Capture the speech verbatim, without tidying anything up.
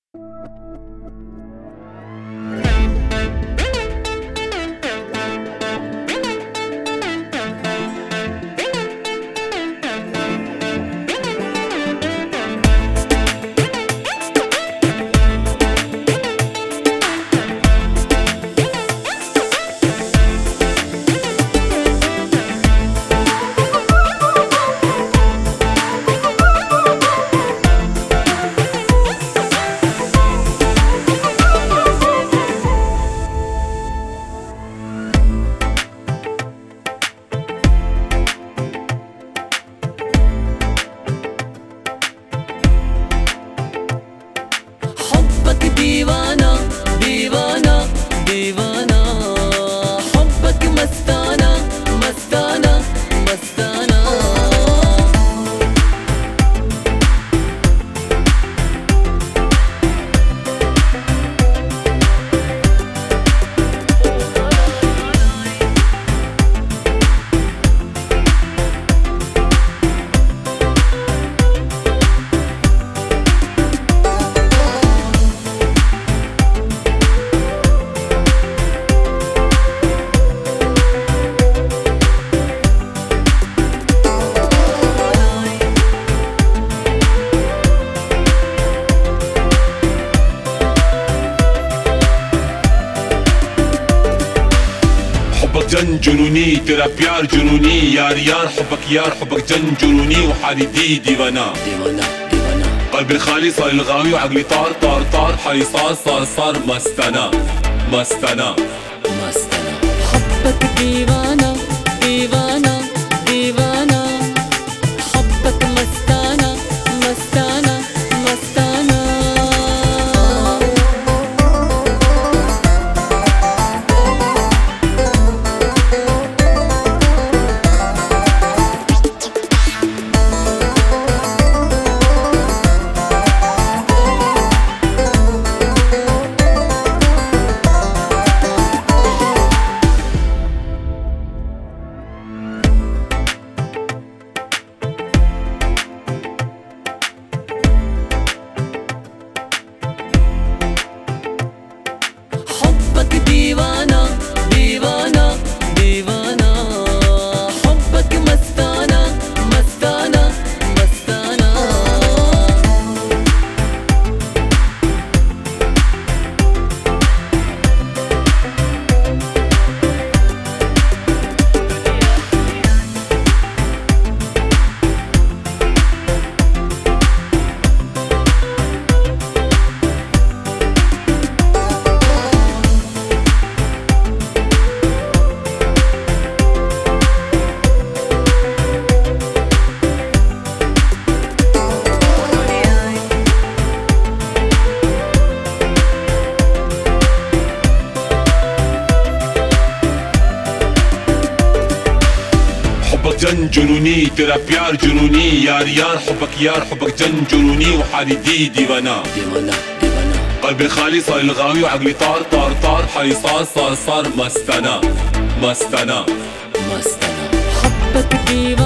दीवाना दीवाना दीवाना حبك मस्ताना मस्ताना मस्ताना حبك جن جنوني तेरा प्यार जुनूनी यार यार حبك यार حبك جن جنوني وحالي دي ديوانا ديوانا ديوانا قلبي الخالي صار الغاوي وعقلي طار طار طار حالي صار صار صار مستنا مستنا مستنا حبك ديوانا ديوانا ديوانا حبك مستانا مستانا مستانا حبك ديوانا ديوانا ديوانا حبك مستانا مستانا مستانا حبك جن جنوني तेरा प्यार जुनूनी यार यार حبك यार حبك جن جنوني وحالي دي ديوانا ديوانا ديوانا قلبي الخالي صار الغاوي وعقلي طار طار طار حالي صار صار صار مستنا مستنا مستنا حبك ديوانا